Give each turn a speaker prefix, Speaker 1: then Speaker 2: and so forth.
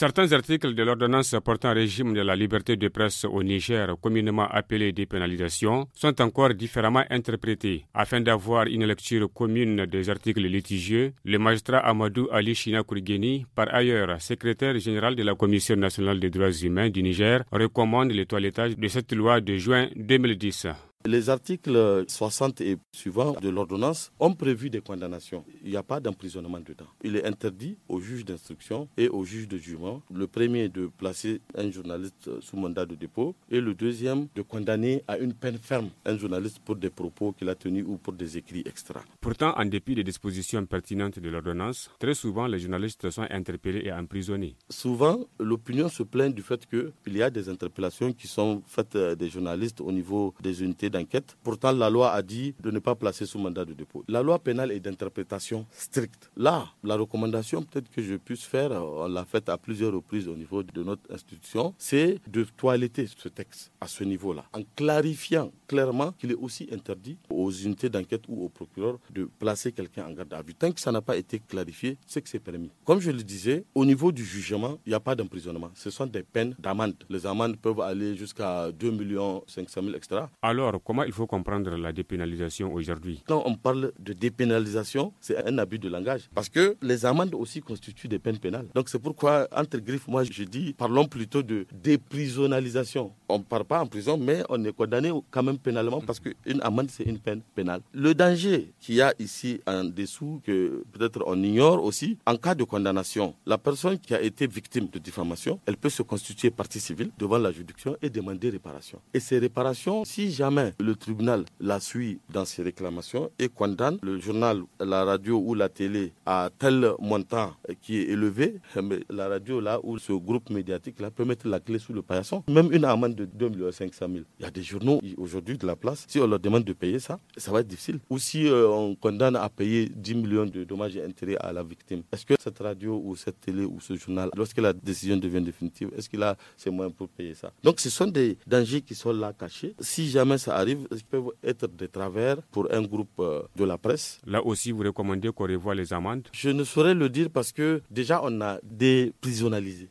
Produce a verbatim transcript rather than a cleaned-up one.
Speaker 1: Certains articles de l'ordonnance portant régime de la liberté de presse au Niger, communément appelée dépénalisation, sont encore différemment interprétés. Afin d'avoir une lecture commune des articles litigieux, le magistrat Amadou Ali China Kourgueni, par ailleurs secrétaire général de la Commission nationale des droits humains du Niger, recommande le toilettage de cette loi de juin deux mille dix.
Speaker 2: Les articles soixante et suivants de l'ordonnance ont prévu des condamnations. Il n'y a pas d'emprisonnement dedans. Il est interdit aux juges d'instruction et aux juges de jugement, le premier de placer un journaliste sous mandat de dépôt et le deuxième de condamner à une peine ferme un journaliste pour des propos qu'il a tenus ou pour des écrits extra.
Speaker 1: Pourtant, en dépit des dispositions pertinentes de l'ordonnance, très souvent les journalistes sont interpellés et emprisonnés.
Speaker 2: Souvent, l'opinion se plaint du fait qu'il y a des interpellations qui sont faites des journalistes au niveau des unités d'enquête. Pourtant, la loi a dit de ne pas placer sous mandat de dépôt. La loi pénale est d'interprétation stricte. Là, la recommandation peut-être que je puisse faire, on l'a faite à plusieurs reprises au niveau de notre institution, c'est de toiletter ce texte à ce niveau-là, en clarifiant clairement qu'il est aussi interdit aux unités d'enquête ou aux procureurs de placer quelqu'un en garde à vue. Tant que ça n'a pas été clarifié, c'est que c'est permis. Comme je le disais, au niveau du jugement, il n'y a pas d'emprisonnement. Ce sont des peines d'amende. Les amendes peuvent aller jusqu'à deux millions cinq cent mille, et cetera.
Speaker 1: Alors, comment il faut comprendre la dépénalisation aujourd'hui?
Speaker 2: Quand on parle de dépénalisation, c'est un abus de langage. Parce que les amendes aussi constituent des peines pénales. Donc c'est pourquoi, entre griffes, moi je dis, parlons plutôt de déprisonnalisation. On ne part pas en prison, mais on est condamné quand même pénalement parce qu'une amende, c'est une peine pénale. Le danger qu'il y a ici en dessous, que peut-être on ignore aussi, en cas de condamnation, la personne qui a été victime de diffamation, elle peut se constituer partie civile devant la juridiction et demander réparation. Et ces réparations, si jamais le tribunal la suit dans ses réclamations et condamne le journal, la radio ou la télé à tel montant qui est élevé, mais la radio là ou ce groupe médiatique là peut mettre la clé sous le paillasson. Même une amende de deux millions cinq cent mille. Il y a des journaux aujourd'hui de la place, si on leur demande de payer ça, ça va être difficile. Ou si euh, on condamne à payer dix millions de dommages et intérêts à la victime, est-ce que cette radio ou cette télé ou ce journal, lorsque la décision devient définitive, est-ce qu'il a ses moyens pour payer ça? Donc ce sont des dangers qui sont là cachés. Si jamais ça arrive, ils peuvent être des travers pour un groupe euh, de la presse.
Speaker 1: Là aussi, vous recommandez qu'on revoie les amendes?
Speaker 2: Je ne saurais le dire parce que déjà on a déprisonnalisé.